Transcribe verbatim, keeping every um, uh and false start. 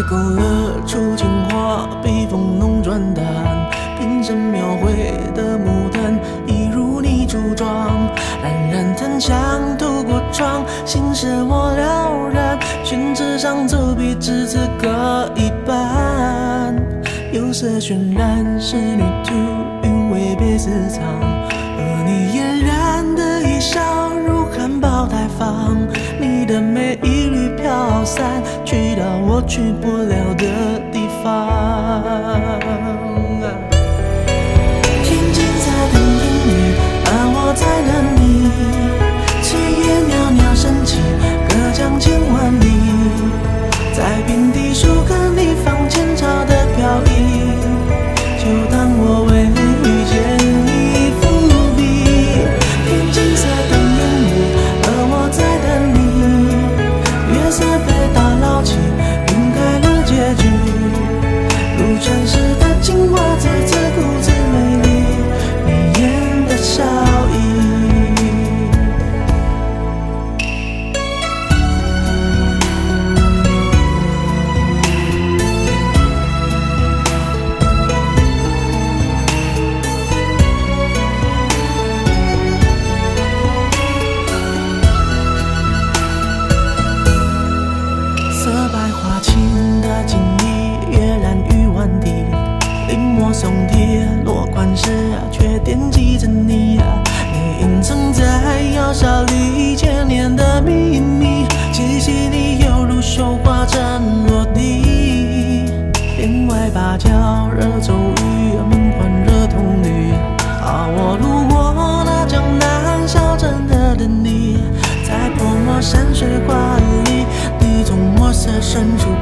勾勒出情话，笔锋浓转淡，平生描绘的牡丹，一如你柱状，冉冉檀香透过窗，心事我了然，宣纸上走笔至此各一半。釉色渲染仕女图，韵味被私藏，而你嫣然的一笑如含苞待放，你的美一缕飘散，去到我去不了的地方。天青色等烟雨，而我在等你，炊烟袅袅升起，隔江千万里，在平地树根里放前朝的飘逸，就当我为你遇见你伏笔。天青色等烟雨，而我在等你，月色被打捞起，晕开了结局，如传世的青蛙，自自顾自美丽，你眼的笑意。色白花青的锦衣，跃然于万地，临摹松贴落款时，却惦记着你。你隐藏在窑烧里千年的秘密，气息里犹如绣花针落地。帘外芭蕉惹骤雨，门环惹铜绿。啊，我路过那江南小镇的等你，在泼墨山水画里，你从墨色深处